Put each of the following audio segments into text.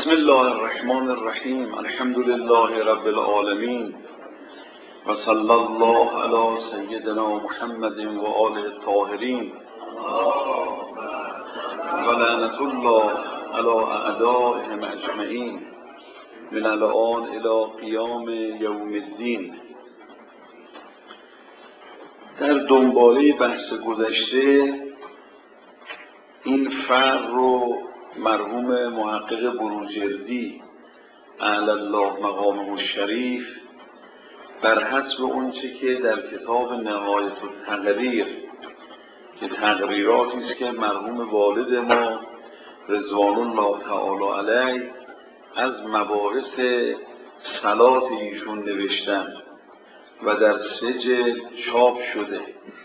بسم الله الرحمن الرحیم. الحمد لله رب العالمین و صلی الله علی سیدنا محمد و آله الطاهرین و لعنت الله علی اعدائهم اجمعین من الآن الی قیام یوم الدین. در دنباله بحث گذشته این فرع رو مرحوم محقق بروجردی اعلی الله مقامه الشریف بر حسب اونچه که در کتاب نهایت التقریر که تقریراتی است که مرحوم والد ما رضوان الله تعالی علیه از مباحث صلات ایشون نوشتن و در 3 جلد چاپ شده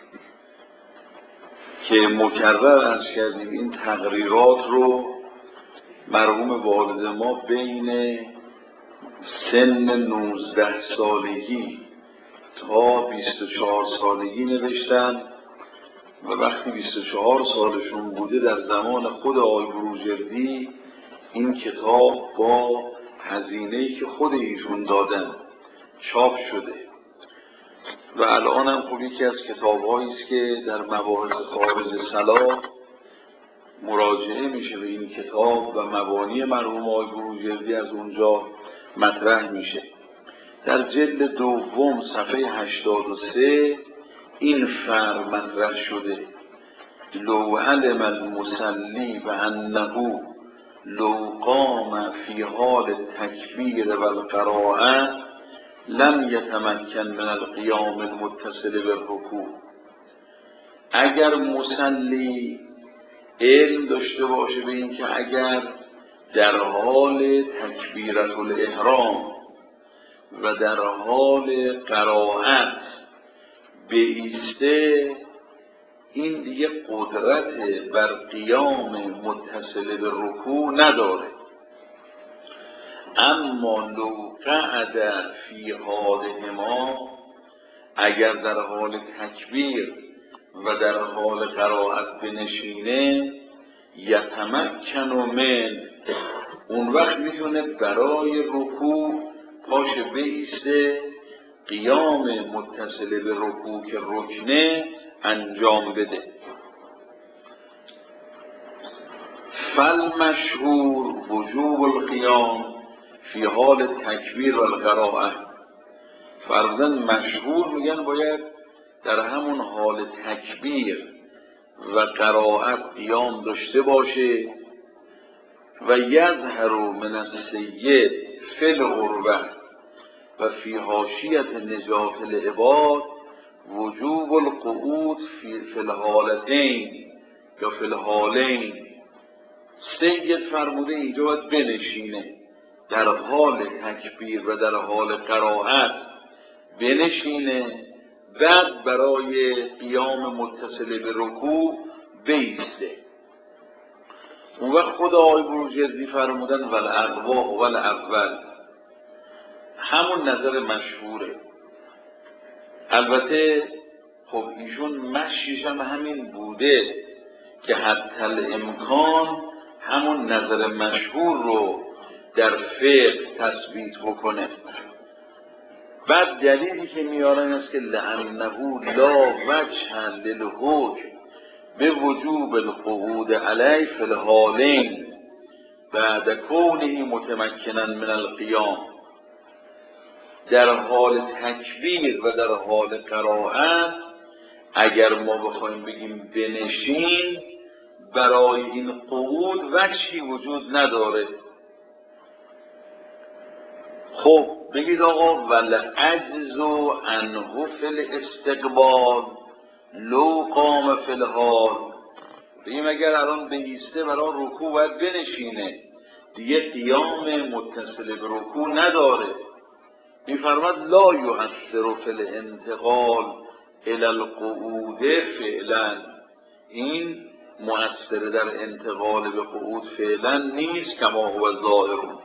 که مکرر عرض کردیم این تقریرات رو مرحوم والد ما بین سن 19 سالگی تا 24 سالگی نوشتن و وقتی 24 سالشون بوده در زمان خود آقای بروجردی این کتاب با هزینه‌ای که خود ایشون دادن چاپ شده و الان هم خب یکی از کتاب‌هایی است که در مباحث خارج صلاح مراجعه میشه به این کتاب و مبانی مرحوم آقای بروجردی از اونجا مطرح میشه. در جلد دوم صفحه 83 این فرع مطرح شده: لو علم المصلی و انه لو قام فی حال تکبیر و القراءه لم یتمکن من القیام المتصل بالرکوع. اگر مصلی علم داشته باشه به این که اگر در حال تکبیرة الاحرام و در حال قرائت بایسته این دیگه قدرت بر قیام متصل به رکوع نداره، اما لو قعد فی حالهما اگر در حال تکبیر و در حال قرائت بنشینه یتمکن من، اون وقت میتونه برای رکوع پاش بایسته قیام متصل به رکوع که رکنه انجام بده. فالمشهور وجوب القیام فی حال تکبیر و القراءه. فرضاً مشهور میگن باید در همون حال تکبیر و قرائت قیام داشته باشه و یظهر من السید فی العروة و فی حاشیة نجاة العباد وجوب القعود فی الحالتین یا فی الحالین. سید فرموده اینجا باید بنشینه، در حال تکبیر و در حال قرائت بنشینه، بعد برای قیام متصل به رکوع بایسته. اون وقت خود آقای بروجردی فرمودن والاقوا والاول، همون نظر مشهوره. البته خب ایشون مشیش هم همین بوده که حتی الامکان همون نظر مشهور رو در فقه تثبیت بکنه. بعد دلیلی که میارن است که لأنه لا وجه للحکم به وجوب القعود علیه فی الحالین بعد کونه متمکنا من القیام. در حال تکبیر و در حال قرائت اگر ما بخوایم بگیم بنشین برای این قعود وجهی وجود نداره. خب بگید آقا والعجز عنه فی الاستقبال لو قام فی الحال. بگیم اگر الان بایسته برای رکوع باید بنشینه، دیگه قیام متصل به رکوع نداره. میفرماد لا یؤثر فی الانتقال الی القعود فعلا، این مؤثر در انتقال به قعود فعلا نیست کما هو ظاهر.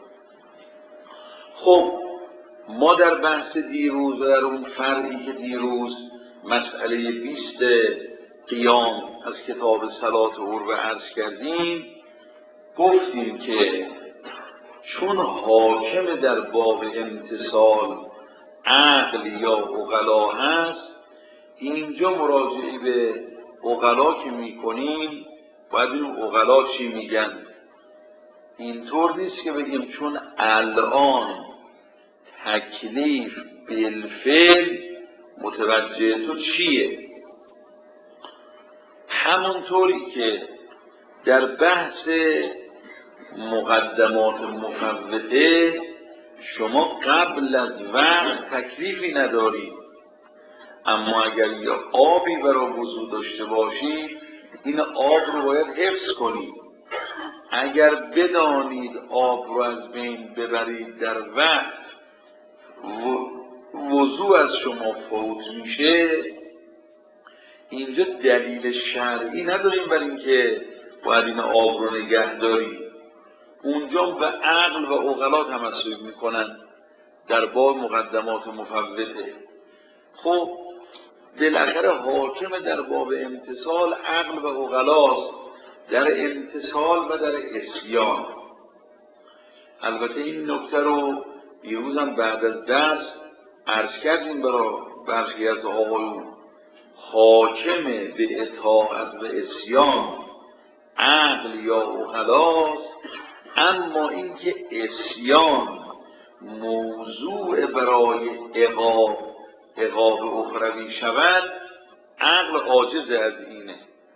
خب ما در بحث دیروز و در اون فرعی که دیروز مسئله 20 قیام از کتاب صلات عروة عرض کردیم گفتیم که چون حاکم در باب امتثال عقل یا عقلا هست، اینجا مراجعه به عقلا که میکنیم باید این عقلا چی میگن. اینطور نیست که بگیم چون الان تکلیف بالفعل متوجه تو چیه. همونطوری که در بحث مقدمات مفوته شما قبل از وقت تکلیفی ندارید، اما اگر یه آبی برای وضو داشته باشید این آب رو باید حفظ کنید. اگر بدانید آب رو از بین ببرید در وقت وضو از شما فوت میشه، اینجا دلیل شرعی نداریم برای اینکه باید این آب رو نگه دارید. اونجا به عقل و عقلا تمسک میکنن در باب مقدمات مفوته. خب بالاخره حاکم در باب امتثال عقل و عقلاست، در امتثال و در عصیان. البته این نکته رو دیروزم بعد از درس عرض کردیم برای برخی از آقایون. حاکم به اطاعت و عصیان عقل یا عقلاست، اما اینکه عصیان موضوع برای عقاب اخروی شود عقل عاجز از اینه.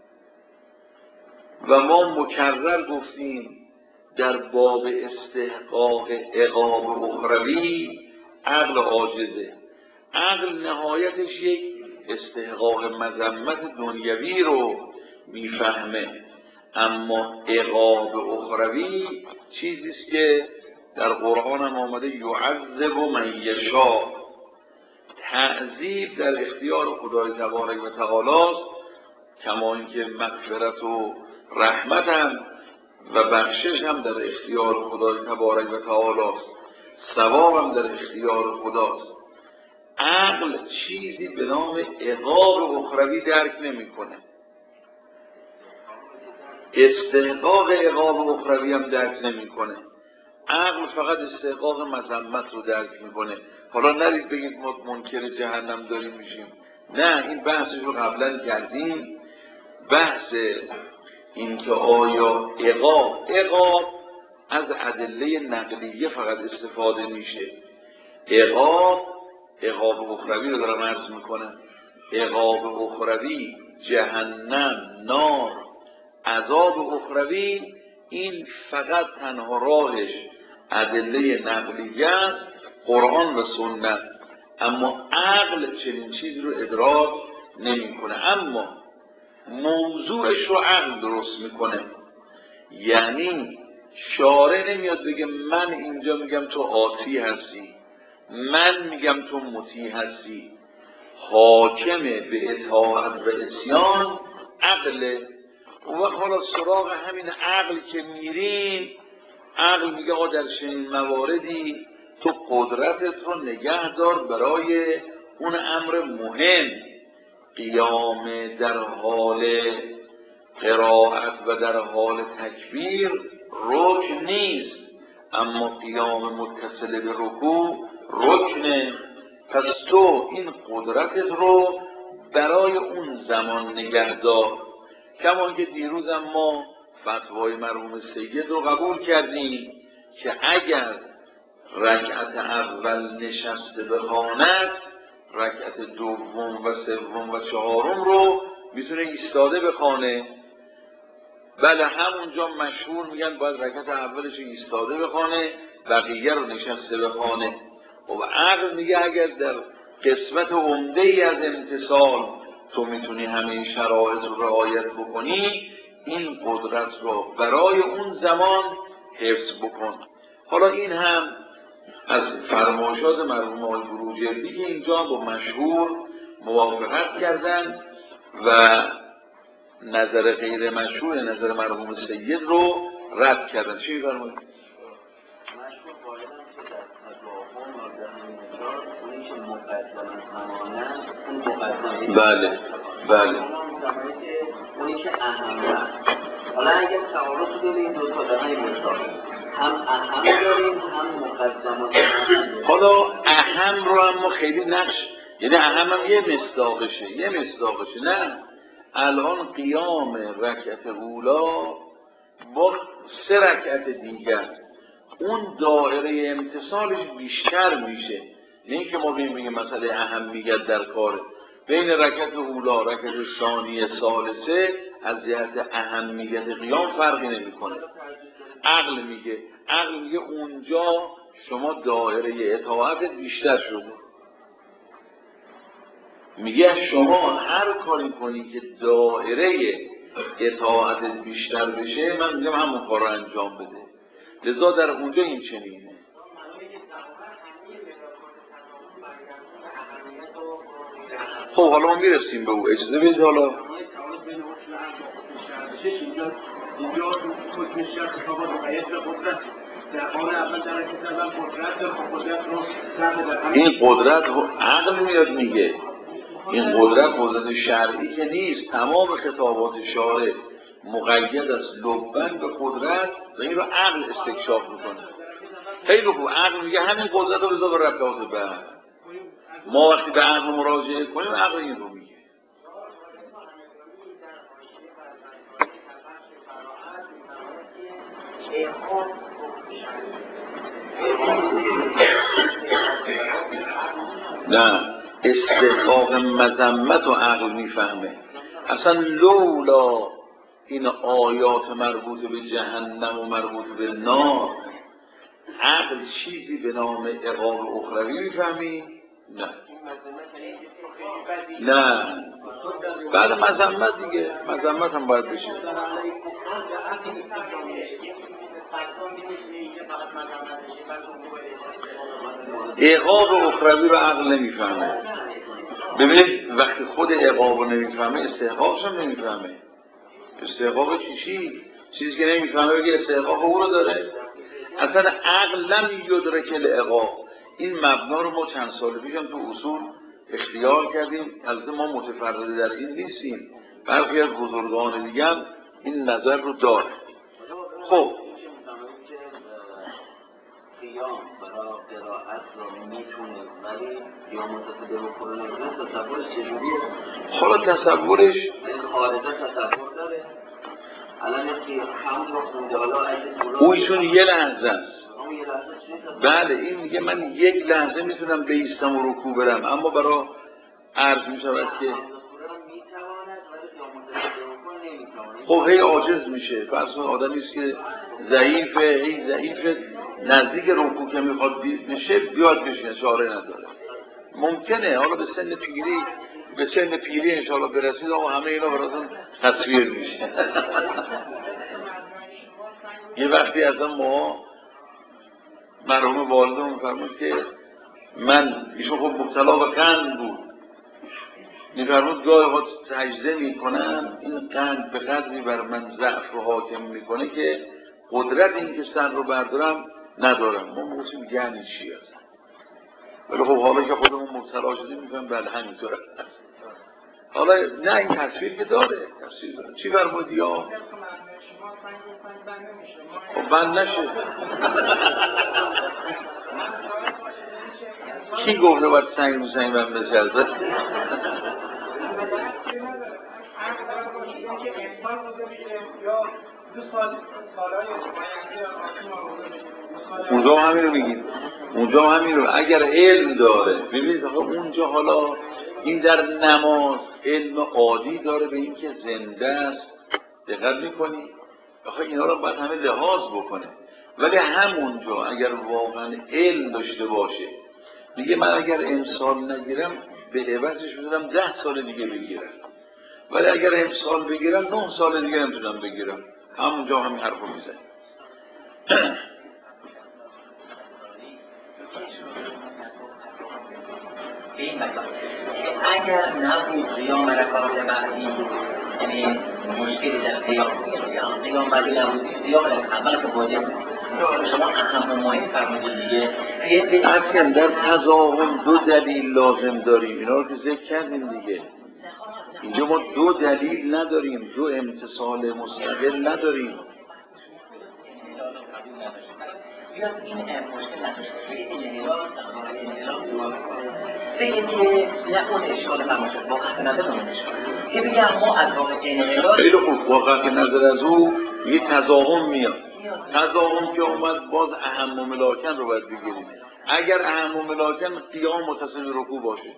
و ما مکرر گفتیم در باب استحقاق عقاب اخروی عقل عاجزه. عقل نهایتش یک استحقاق مذمت دنیوی رو میفهمه، اما عقاب اخروی چیزیست که در قرآن هم آمده یعذب من یشاء. تعذیب در اختیار خدای تبارک و تعالی است، کما اینکه مغفرت و رحمت هم و بخشش هم در اختیار خدای تبارک و تعالی است، ثواب هم در اختیار خداست. عقل چیزی به نام عقاب اخروی درک نمیکنه، استحقاق عقاب اخروی هم درک نمیکنه. عقل فقط استحقاق مذمت رو درک میکنه. حالا نرید بگید ما منکر جهنم داریم میشیم، نه، این بحثش رو قبلا کردیم. بحث این که آیا عقاب از ادله نقلیه فقط استفاده میشه. عقاب اخروی رو دارم عرض میکنم. عقاب اخروی، جهنم، نار، عذاب اخروی، این فقط تنها راهش ادله نقلیه است، قرآن و سنت. اما عقل چنین چیزی رو ادراک نمیکنه، اما موضوعش رو عقل درست میکنه. یعنی شارع نمیاد بگه من اینجا میگم تو عاصی هستی، من میگم تو مطیع هستی. حاکم به اطاعت و عصیان عقله. اون وقت حالا سراغ همین عقل که میریم، عقل میگه آقا در چنین مواردی تو قدرتت رو نگه دار برای اون امر مهم. قیام در حال قرائت و در حال تکبیر رکن نیست، اما قیام متصل به رکوع رکنه. پس تو این قدرتت رو برای اون زمان نگه دار. کما که دیروزم ما فتوای مرحوم سید رو قبول کردیم که اگر رکعت اول نشسته بخواند، رکعت دوم و سوم و چهارم رو میتونه ایستاده بخوانه. بله، همونجا مشهور میگن باید رکعت اولش ایستاده بخوانه، بقیه رو نشسته بخوانه. و عقل میگه اگر در قسمت عمده ای از امتثال تو میتونی همه این شرایط رو رعایت بکنی، این قدرت رو برای اون زمان حفظ بکن. حالا این هم از فرمایشات مرحوم آقای بروجردی که اینجا با مشهور موافقت کردن و نظر غیر مشهور نظر مرحوم سید رو رد کردن. چی فرمایید؟ مشهور قائلن که در تضاهم و در انتشار اونی که مقدم همانند اون مقدمه. بله بله. اونی که اهمه. حالا اگر تعارض داریم دو تا در این مثال هم اهم داریم حالا اهم رو هم ما خیلی نقش، یعنی اهم هم یه مصداقشه نه. الان قیام رکعت اولا با 3 رکعت دیگر اون دایره امتصالش بیشتر میشه، نه اینکه ما بگیم مسئله اهمیت در کار بین رکعت اولا رکعت ثانیه ثالثه از جهت اهمیت قیام فرقی نمیکنه. عقل میگه اونجا شما دایره اطاعت بیشتر شده. میگه شما هر کاری کنی که دایره اطاعت بیشتر بشه، من میگم همون کار رو انجام بده. لذا در اونجا این چنینه. خب حالا ما میرسیم به او، اجازه بدید. حالا اینجا حکم شخص خواهد مقید به قدرت در حال اول در حکم اول قدرت در قدرت رو این قدرت عقل میاد میگه این قدرت شرعی که نیست. تمام خطابات شارع مقید است لبن به قدرت و این رو عقل استکشاف میکنه. خیلی خوب، عقل میگه همین قدرت رو بذار به رکعات بعد. ما وقتی به عقل مراجعه کنیم عقل این رو میگه. نه، استحقاق مذمت و عقل میفهمه. اصلا لولا این آیات مربوط به جهنم و مربوط به نار، عقل چیزی به نام عقاب اخروی میفهمی؟ نه بعد مذمت دیگه، مذمت هم باید بشه. عقاب اخروی رو عقل نمیفهمه. ببینید وقتی خود عقاب رو نمیفهمه استحقاقش هم نمیفهمه. استحقاق چیزی که نمیفهمه بگه استحقاق او رو داره. اصلا عقل لم یدرک العقاب. این مبنا رو ما چند سال پیش هم تو اصول اختیار کردیم. البته ما متفرد در این نیستیم، برخی از بزرگان دیگه هم این نظر رو داره. خب قیام برای قرائت رو میتونه، ولی قیام متصل به رکوع نمیتونه. تصورش چجوریه؟ حالا تصورش خارجه تصور داره. الان یکی حمد رو خونده، حالا او ایشون یه لحظه است. بله این میگه من یک لحظه میتونم بایستم و رکوع برم، اما برای عرض میشود که خب هی عاجز میشه. فرض کن آدمی است که ضعیفه نزدیک رکوع که میخواد بشه بیاد بشه، اشاره نداره. ممکنه حالا به سن پیری انشاءالله برسید و همه اینا براتون تصویر میشه. یه وقتی از ما مرحوم والدمون فرمود که ایشون خب مبتلا به قند بود، میفرمود گاهی وقت سجده میکنم این قند به قدری بر من ضعف رو حاکم میکنه که قدرت این که سر رو بردارم ندارم. ما موسیم یعنی چی هستم، ولی خب حالا که خودمون مبتلا شدیم میفهم بله همینطوره. حالا نه این تصویر که داره، تصویر داره. چی فرمودی یا خب بند نشه. کی گفته باید سنگ من بسرده؟ اونجا همین رو میگیم، اونجا همین رو اگر علم داره. ببینید اونجا حالا این در نماز علم عادی داره به این که زنده است، دقت میکنی؟ آخه اینا رو باید همه لحاظ بکنه. ولی همونجا اگر واقعا علم داشته باشه میگه من اگر امسال نگیرم به عوضش میتونم 10 سال دیگه بگیرم، ولی اگر امسال بگیرم 9 سال دیگه نمیتونم بگیرم. همونجا همین حرف رو میزنه. اگر نبود قیام رکعات بعدی، یعنی مشکلی در قیام بعدی نبود، قیام اول که واجب شما اهم و مهم فرمودید دیگه. اصلا در تضاهم 2 دلیل لازم داریم، اینا رو که ذکر کردیم دیگه. اینجا ما 2 دلیل نداریم، 2 امتصال مستقل نداریم. بیاد این مشکل نداشته باشه. این انحلال درباره انحلال دوباره بگیم که نه اون اشکال فرماشد با قطع نظر اون اشکال که بگم ما از واقع انحلال خیلی خوب با قطع نظر از او یه تضاهم میاد. تضاهم که اومد باز اهم و ملاکن رو باید بگیریم. اگر اهم و ملاکن قیام متصل رکوع باشه،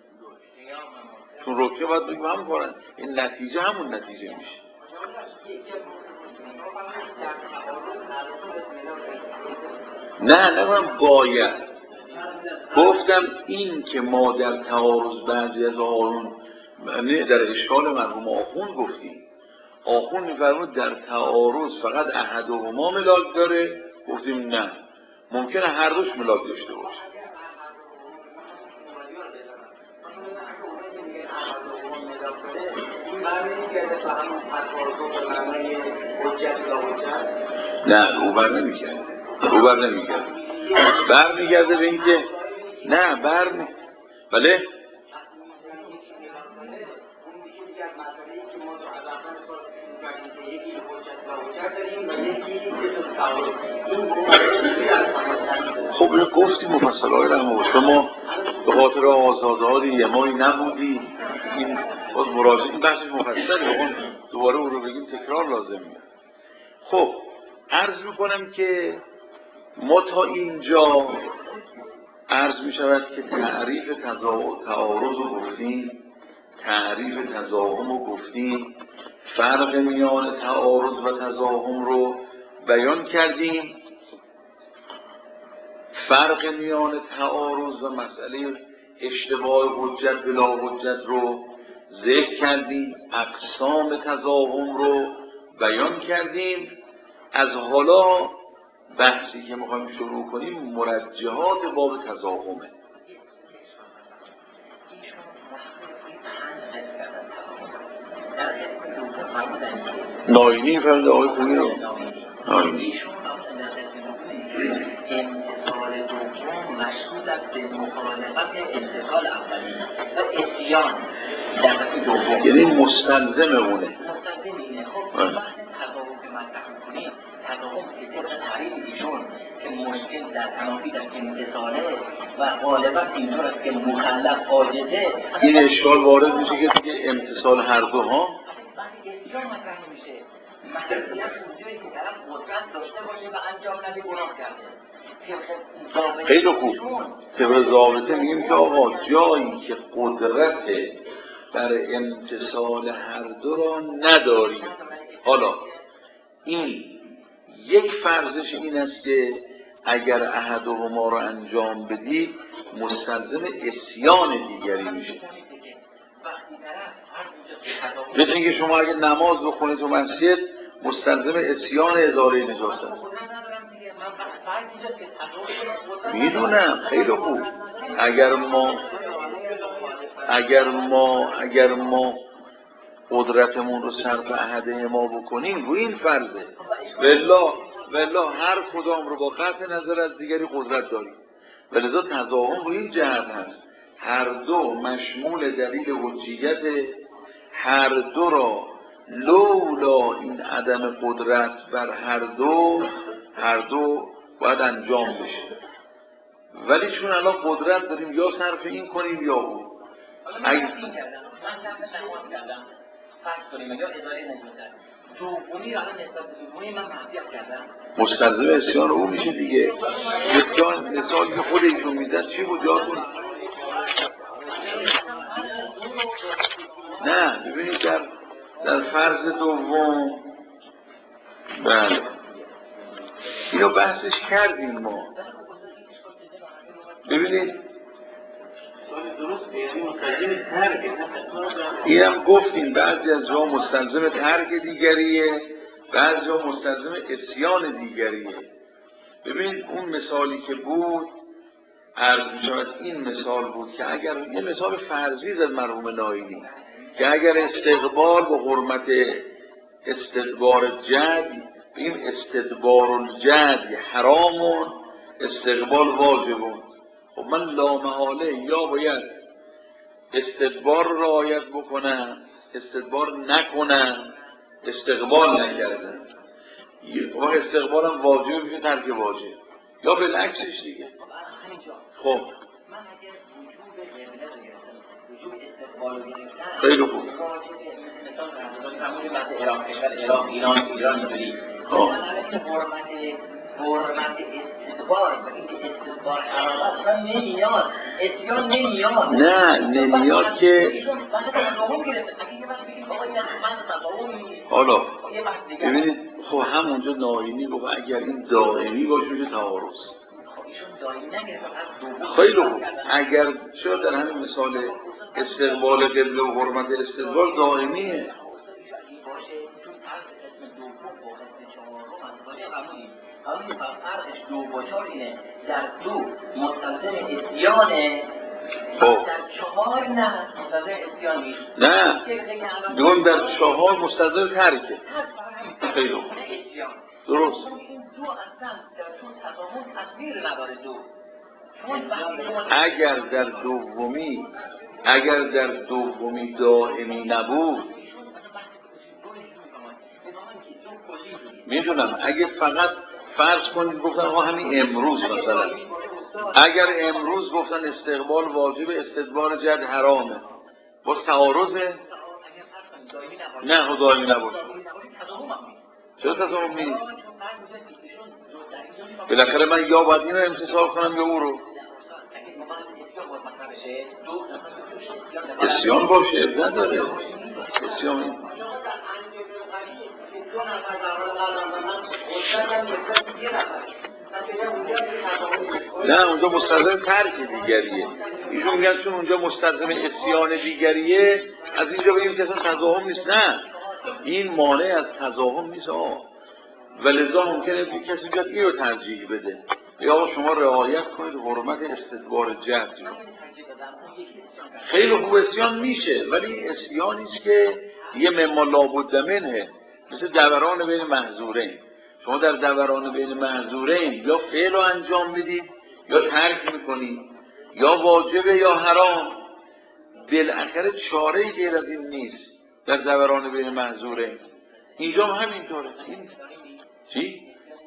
چون رکوع باید بگیم هم کارن، این نتیجه همون نتیجه میشه. نه باید گفتم این که ما در تعارض بعضی از آقایون در اشکال مرحوم آخوند گفتیم، آخوند می‌فرمود در تعارض فقط احدهما ملاک داره، گفتیم نه، ممکنه هر دوش ملاک داشته باشه. نه روبر نمیگرده برمیگرده به این که نه بله خب اینو گفتیم مفصلهای رحمه شما به خاطر آزاده‌های یمایی نبودی، این باز مراجعه این بحثش مفصله، دوباره او رو بگیم تکرار لازم میاد. خب عرض میکنم که ما تا اینجا عرض میشود که تعریف تعارض رو گفتیم، تعریف تضاهم رو گفتیم، فرق میان تعارض و تضاهم رو بیان کردیم، فرق میان تعارض و مسئله اشتباه حجت بلا حجت رو ذکر کردیم، اقسام تضاهم رو بیان کردیم. از حالا بحثی که میخوایم شروع کنیم مرجحات باب تضاهمه. ناینی فرده آقای خونی رو ناینی امتصال دوم مشهود است به مخالفت امتصال اولی و اتیان در دفعه دوم، یعنی مستلزم اونه. مستلزم اینه. خب بحث تضاهم که مطرح می‌کنیم، تضاهم که طبق تعریف ایشون که مشکل در تنافی در امتصاله و غالبا اینطور است که مخلف عاجزه، این اشکال وارد میشه که دیگه امتصال هر دو ها وقتی اتیان مطرح نمیشه، مسئولیت اونجایی که طرف قدرت داشته باشه و انجام نده گناه کرده. خیلی خوب طبق ضابطه میگیم که آقا جایی که قدرت بر امتصال هر دو را نداریم. حالا این یک فرضش این است که اگر احدهما را انجام بدید مستلزم عصیان دیگری میشه. مثل اینکه شما اگر نماز بخونید تو مسجد مستلزم عصیان ازاله نجاست است. میدونم خیلی خوب. اگر ما قدرتمون رو صرف احده ما بکنیم رو این فرضه، والله هر کدام رو با قطع نظر از دیگری قدرت داریم، ولذا تضاهم رو این جهت هست هر دو مشمول دلیل حجیت، هر دو را لولا این عدم قدرت بر هر دو باید انجام بشه، ولی چون الان قدرت داریم یا صرف این کنیم یا اون. مستلزم عصیان او میشه دیگه. یک جا مثال که خود ایشون میزد چی بود جاتون؟ نه ببینید در فرض دوم بله اینو بحثش کردیم ما. ببینید اینم گفتیم بعضی از جا مستلزم ترک دیگریه، بعضی جا مستلزم عصیان دیگریه. ببینید اون مثالی که بود عرض می‌شود این مثال بود که اگر یه مثال فرضی از مرحوم ناینی که اگر استقبال به حرمت استدبار جد، این استدبار الجد حرامون استقبال واجبون. خب من لامحاله یا باید استدبار رو رعایت بکنم، استدبار نکنم، استقبال نکردم، وقت استقبالم واجب میشه ترک واجب. یا بالعکسش دیگه. خب من اگر وجود قبله رو گرفتم، وجود استقبال رو گرفتم، خیلی خوب. مثال فرمودید بحث عراق، کشور عراق، ایران اینجوری. حرمت استقبال و این استقبال حرامت من نمیاد، اسیان نمیاد. نه نمیاد که حالا ببینید خب همونجا ناینی گفت اگر این دائمی باشه میشه تعارض. خیلی خوب. اگر شاید در همین مثال استقبال قبله و حرمت استقبال دائمیه. فرقش دو با چهار اینه، در دو مستلزم اسیانه، در چهار نه مستلزم اسیان نیست. نه میگم در چهار مستلزم ترکه. خیلی خوب. درست. این دو اصلا در چون تضامن تصویر نداره دو. اگر در دومی دائمی نبود، میدونم اگه فقط فرض کنید گفتن آقا همین امروز مثلا اگر امروز گفتن استقبال واجب استدبار جد حرامه، باز تعارضه؟ نه دائمی نباشه. چرا تضامن نیست؟ بالاخره من یا باید این رو امتصال کنم یا او رو. اسیان باشه نداره. اسیان نه اونجا مستلزم ترک دیگریه. ایشون میگن چون اونجا مستلزم اسیان دیگریه از اینجا بگیم که اصلا تضاهم نیست. نه این مانع از تضاهم نیست و لذا ممکنه کسی بیاد این رو ترجیح بده یا آقا شما رعایت کنید حرمت استدبار جد رو. خیلی خوب اسیان میشه ولی اسیانی است که یه مما لابد منه، مثل دوران بین محظورین. شما در دوران بین محظورین یا فعل رو انجام بدید یا ترک میکنید، یا واجبه یا حرام، بالاخره چاره‌ای غیر از این نیست در دوران بین محظورین. اینجا هم همینطوره. چی؟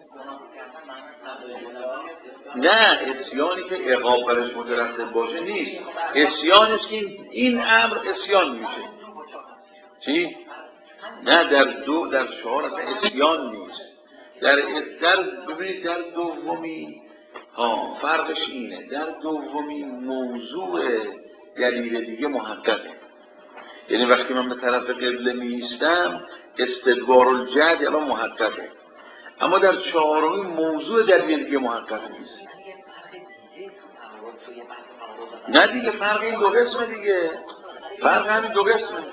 نه اسیانی که عقاب برش مترتب باشه نیست. اسیانی است که این امر اسیان میشه. چی؟ نه در چهار اصلا اسیان نیست. ببینید در دومی فرقش اینه، در دومی موضوع دلیل دیگه محققه. یعنی وقتی من به طرف قبله میستم استدبار الجد الان محققه، اما در چهارمی موضوع دلیل دیگه محقق نیست. نه دیگه فرق این دو قسمه دیگه. فرق همین دو قسمه.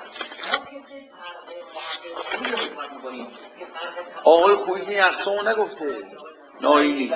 آقای خویی این اقسامو نگفته. ناینی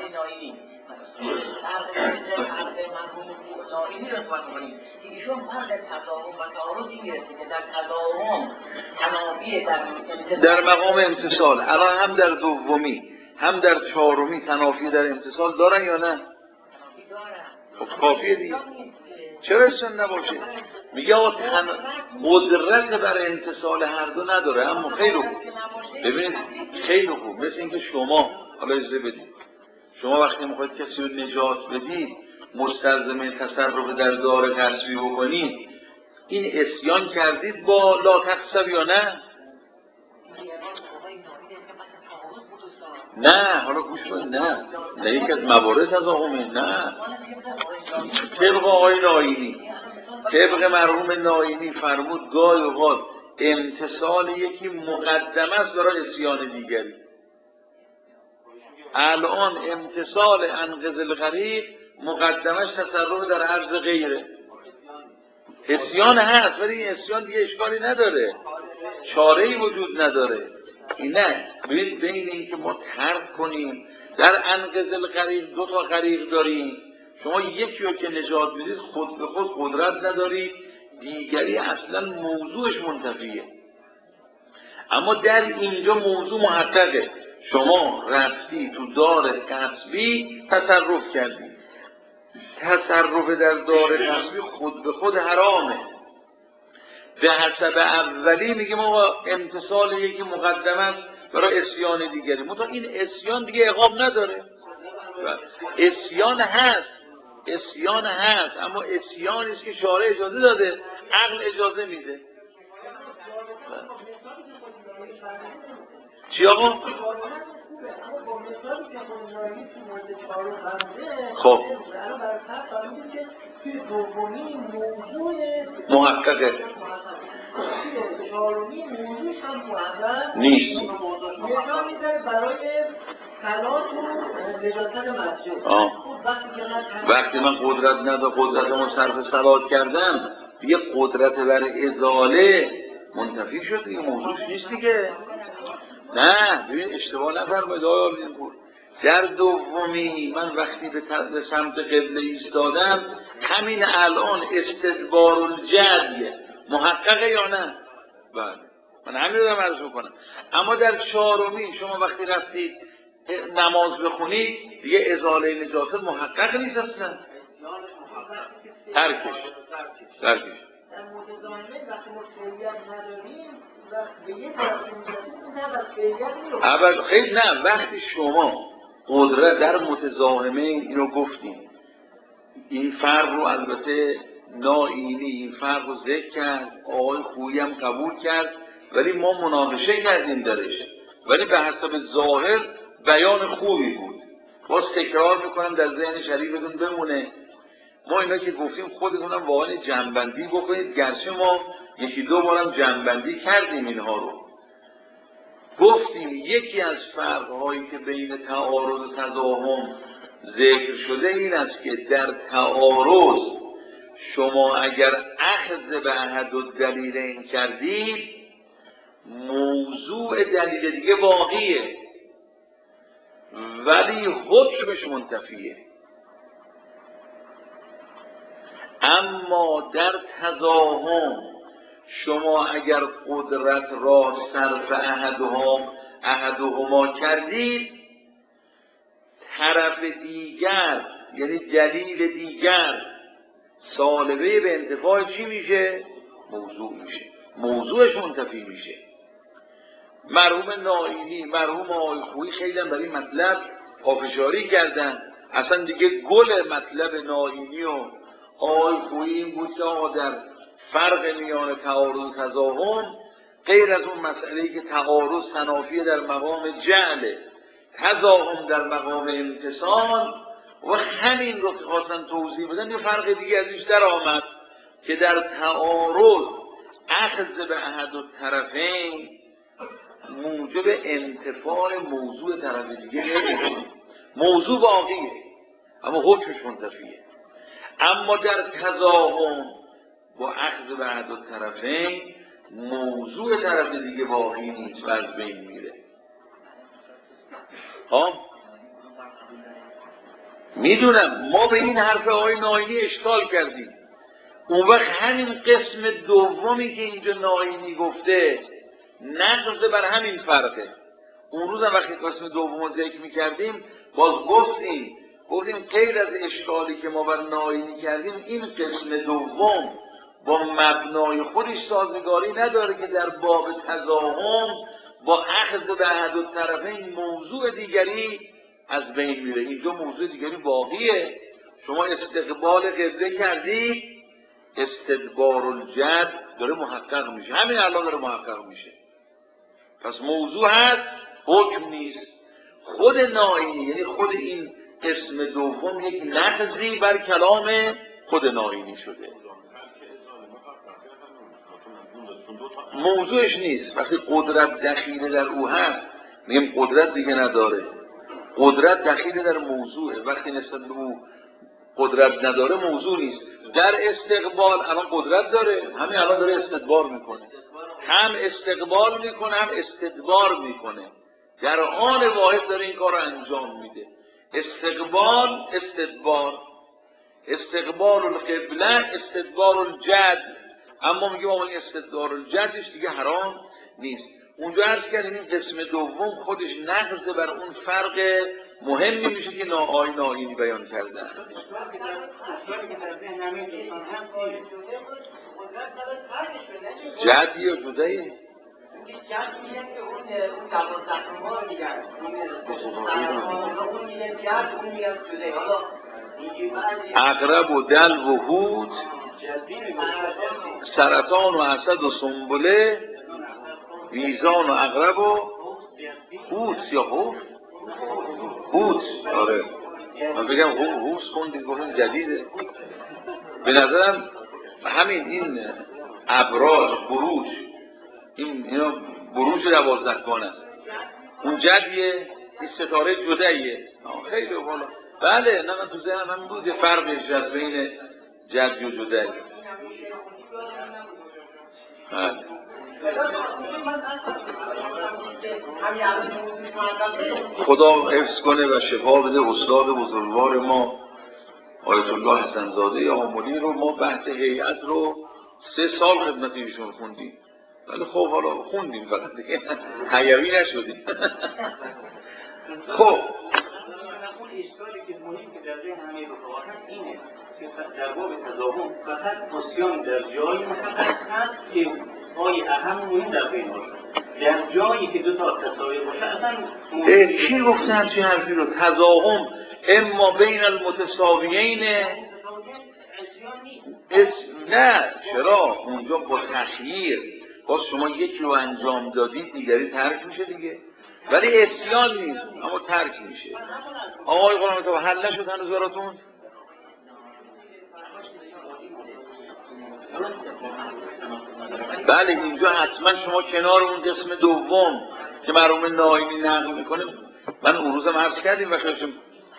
ایشون فرق تضاهم و تعارضی گرفته که در تضاهم تنافی در مقام امتصال. الان هم در دومی هم در چهارمی تنافی در امتصال دارن یا نه؟ خب کافیه دیگه. چرا اسم نباشه؟ میگه قدرت بر امتصال هر دو نداره. اما خیلی خوب ببینید، خیلی خوب مثل اینکه شما حالا اجازه بدید، شما وقتی میخواید کسی رو نجات بدید مستلزم تصرف در دار غصبی بکنید، این اسیان کردید با لا تقصب یا نه؟ نه حالا گوش کنید، نه یکی از موارد تضاهمه. نه طبق آقای ناینی، طبق مرحوم ناینی فرمود گاهی اوقات امتصال یکی مقدمه است برای اسیان دیگری. الان امتصال انقذ الغریق مقدمش تصرف در عرض غیره. اسیان هست ولی این اسیان دیگه اشکالی نداره، چاره‌ای وجود نداره. این نه ببین بین این که ما ترک کنیم در انقذ الغریق دو تا غریق داریم، شما یکی رو که نجات بدید خود به خود قدرت ندارید، دیگری اصلا موضوعش منتفیه. اما در اینجا موضوع محققه، شما رفتی تو دار غصبی تصرف کردی، تصرف در دار غصبی خود به خود حرامه. به حسب اولی میگیم آقا امتصال یکی مقدمه است برای اسیان دیگری، منتها این اسیان دیگه عقاب نداره. اسیان هست اما اسیانی است که شارع اجازه داده، عقل اجازه میده. چی آقا؟ خب محققه نیست. وقتی من قدرتمو صرف صلات کردم دیگه قدرت بر ازاله منتفی شد دیگه، موضوعش نیست دیگه. نه ببین اشتباه نفرمایید آقای بود. در دومی من وقتی به سمت قبله ایستادم همین الان استدبار الجد محققه یا نه؟ بله من همین رو عرض میکنم. اما در چهارمی شما وقتی رفتید نماز بخونید دیگه ازاله نجاست محقق نیست اصلا، ترکش. در متضامنه وقتی ما فعلیت نداریم به یه طرف اول خیلی نه، وقتی شما قدرت در متضاهمه اینو گفتیم، این فرق رو البته ناینی این فرق رو ذکر کرد، آقای خویی هم قبول کرد، ولی ما مناقشه کردیم درش، ولی به حسب ظاهر بیان خوبی بود. باز تکرار میکنم در ذهن شریفتون بمونه. ما اینا که گفتیم خودتونم واقعا جمع‌بندی بکنید، گرچه ما یکی دو بارم جمع‌بندی کردیم اینها رو. گفتیم یکی از فرق‌هایی که بین تعارض و تضاهم ذکر شده این است که در تعارض شما اگر اخذ به احد الدلیلین کردید موضوع دلیل دیگه باقیه ولی حکمش منتفیه. اما در تضاهم شما اگر قدرت را صرف احدهما کردید طرف دیگر یعنی دلیل دیگر سالبه به انتفاع چی میشه؟ موضوع میشه، موضوعش منتفی میشه. مرحوم نائینی، مرحوم آقای خویی خیلی هم برای مطلب پافشاری کردن. اصلا دیگه گل مطلب نائینی و آقای خویی این بود که آقا در فرق میان تعارض و تضاهم غیر از اون مسئله‌ای که تعارض تنافی در مقام جعل، تضاهم در مقام امتصال، و همین رو که خواستن توضیح بدن یه فرق دیگه ازش در آمد که در تعارض اخذ به احد الطرفین موجب انتفاع موضوع طرف دیگه نمیشه، موضوع باقیه اما حکمش منتفیه. اما در تضاهم با اخذ به احد الطرفین موضوع طرف دیگه باقی نیست و از بین میره. میدونم ما به این حرف آقای نائینی اشکال کردیم. اون وقت همین قسم دومی که اینجا نائینی گفته نقض بر همین فرقه. اون روز هم وقتی قسم دوم رو ذکر میکردیم باز گفتیم غیر از اشکالی که ما بر نائینی کردیم این قسم دوم با مبنای خودش سازگاری نداره که در باب تضاهم با اخذ به احد الطرفین موضوع دیگری از بین میره. اینجا موضوع دیگری باقیه. شما استقبال قبله کردید، استدبار الجد داره محقق میشه، همین الان داره محقق میشه. پس موضوع هست، حکم نیست. خود نائینی یعنی خود این قسم دوم یک نقضی بر کلام خود نائینی شده، موضوعش نیست. وقتی قدرت دخیل در او هست میگم قدرت دیگه نداره، قدرت دخیل در موضوعه. وقتی نسبت به او قدرت نداره موضوع نیست. در استقبال الان قدرت داره، همین الان داره استدبار میکنه، هم استقبال میکنه هم استدبار میکنه، در آن واحد داره این کار رو انجام میده. استقبال، استدبار، استقبال القبله، استدبار الجد. اما میگه آقا این استدبار الجدش دیگه حرام نیست. اونجا عرض کردیم این قسم دوم خودش نقض بر اون فرق مهمی میشه که آقای نائینی بیان کردن. جدی یا جدایی؟ جد میگه که اون 12 ماه میگن اون میگه جد اون میگه جده. حالا عقرب و دلو و حوت، سرطان و اسد و سنبله، میزان و عقرب و حوت یا حوت. آره من بگم حوت خوندید گفتم جدیده. به نظرم همین این ابراج بروج اینا بروج 12 گانه است. اون جدیه این ستاره جداییه. خیلی بالا. بله نه من تو ذهنم همین بود یه فرقش هست بین جدی و جدایی. بله خدا حفظ کنه و شفا بده استاد بزرگوار ما آیت الله حسن زاده آملی رو. ما بحث هیئت رو 3 سال خدمت ایشون خوندیم، ولی خب حالا خوندیم فقط دیگه حیوی نشدیم. خب اون اشکالی که مهم که در ذهن همه رفقا هست اینه که در باب تضامن فقط بسیار در جایی محقق هست که پای اهم مهم در بین باشه. در جایی که دو تا تصاویر باشه اصلا کی گفته همچین حرفی رو؟ تضاهم اما بین المتساویین نه چرا؟ اونجا با تخییر باز شما یکی رو انجام دادید دیگری ترک میشه دیگه، ولی عصیان نیست اما ترک میشه. آقای قرآن تو حل نشد هنوز براتون؟ بله اینجا حتما شما کنار اون قسم دوم که مرحوم ناینی نقل میکنه، من اون روزم عرض کردیم و خیلیشم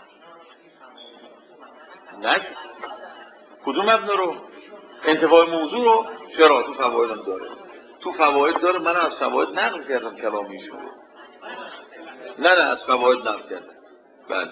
نه کدوم مبنا رو؟ انتفاع موضوع رو؟ چرا؟ تو فوایدم داره، تو فواید داره. من از فواید نقل کردم کلامیشون رو. نه از فواید نقل کردم. بله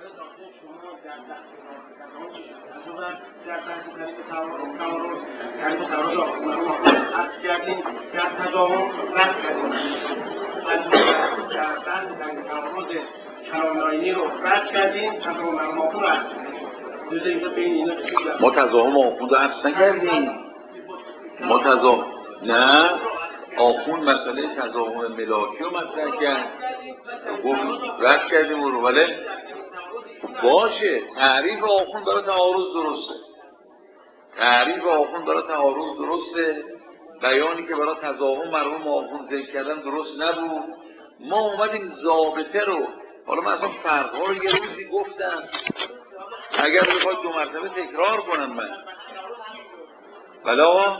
در تضامن رد کردیم. در بحث تعارض کلام ناینی رو رد کردیم، تضامن مرموم رو رد کردیم. ما تضاهم آخوند رو عرض نکردیم. ما تضاهم نه آخوند مسئله تضاهم ملاکی رو مطرح کرد رد کردیم رو. ولی باشه تعریف آخوند برای تعارض درسته، تعریف آخوند برای تعارض درسته، بیانی که برای تضاهم مرحوم آخوند ذکر کردن درست نبود. ما اومدیم ضابطه رو، حالا من اصلا فرق‌ها رو یه روزی گفتم، اگر بخواید 2 مرتبه تکرار کنم من. بله آقا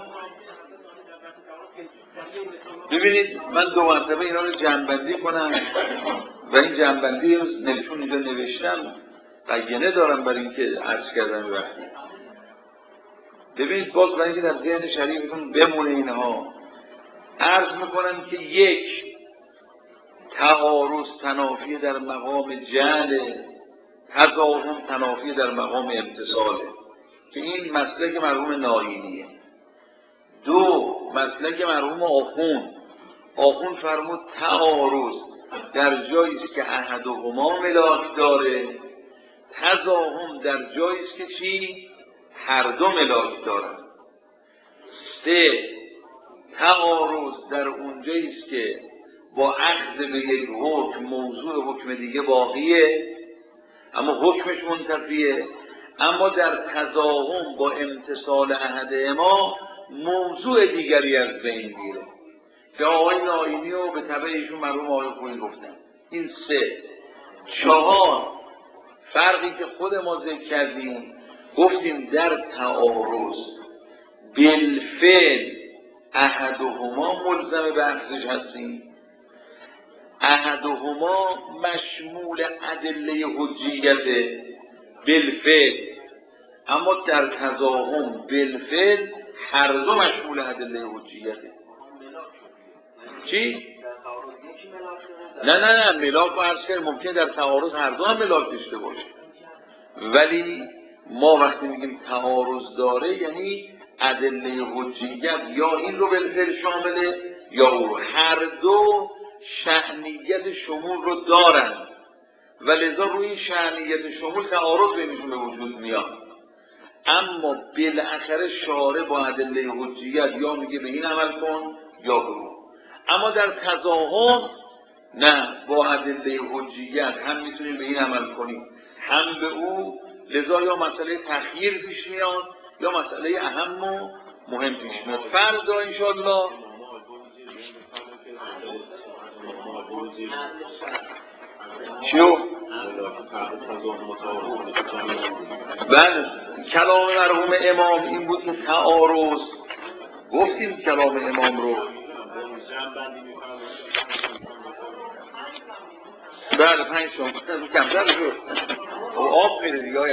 ببینید من 2 مرتبه اینا رو جمع‌بندی کنم و این جمع‌بندی نشون اینجا نوشتم بیانه دارم برای اینکه عرض کردم وقتی. ببینید باز برای اینکه در ذهن شریفتون بمونه اینها عرض میکنم که 1 تعارض تنافی در مقام جعل، تضاهم تنافی در مقام امتصاله که این مسلک مرحوم ناینیه. 2 مسلک مرحوم آخوند فرمود تعارض در جایی است که احدهما ملاک داره، تضاهم در جایی است که چی؟ هر دو ملاک دارن. 3 تعارض در اونجایی است که با اخذ به یک حکم موضوع حکم دیگه باقیه اما حکمش منتفیه، اما در تضاهم با امتصال احدهما موضوع دیگری از بین میره که آقای ناینی و به تبع ایشون مرحوم آقای خویی گفتن. این 3. 4 فرقی که خود ما ذکر کردیم گفتیم در تعارض بالفعل احدهما ملزم به اخذش هستیم، احدهما مشمول ادله حجیت بالفعل، اما در تضاهم بالفعل هر دو مشمول ادله حجیته. چی؟ نه ملاک رو عرض کردیم ممکنه در تعارض هر دو هم ملاک داشته باشه، ولی ما وقتی میگیم تعارض داره یعنی ادله حجیت یا این رو بالفعل شامله یا او، هر دو شأنیت شمول رو دارن و لذا روی شأنیت شمول تعارض بینشون به وجود میاد. اما بالاخره شارع با ادله حجیت یا میگه به این عمل کن یا برو، اما در تضاهم نه، با ادله حجیت هم میتونیم به این عمل کنیم هم به او، لذا یا مسئله تخییر پیش میاد یا مسئله اهم و مهم پیش میاد. فردا انشاءالله چیو؟ بله، کلام مرحوم امام این بود که تعارض، گفتیم کلام امام رو، بله 5 شما کمتر شد و آب میره دیگه.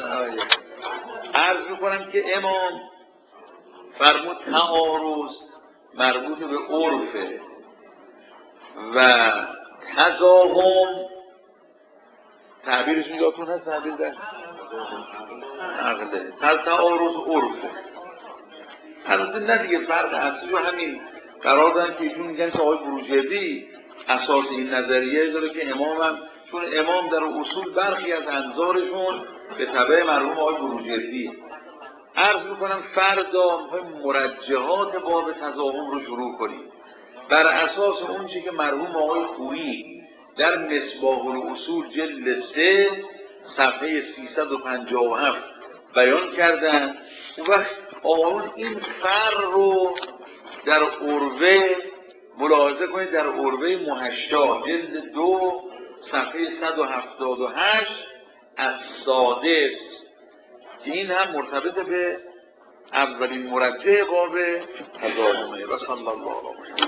عرض میکنم که امام فرمود تعارض مربوط به عرفه و تضاهم تعبیرش یادتون هست؟ تعبیر در عقله تعارض عرفه. البته نه دیگه، فرق اصلی رو همین قرار دادن که ایشون میگن که آقای بروجردی اساس این نظریه داره که امام هم، چون امام در اصول برخی از انظارشون به تبع مرحوم آقای بروجردی. عرض میکنم فردا مرجحات باب تضاهم رو شروع کنیم بر اساس اون چیزی که مرحوم آقای خویی در مصباح الاصول جلد 3 صفحه 357 بیان کردن. اون وقت آقایون این فرق رو در عروه ملاحظه کنید، در عروه محشا جلد 2 صفحه 178 از سادس که این هم مرتبط به اولین مرجح باب تضاهمه. و صلی الله علیه و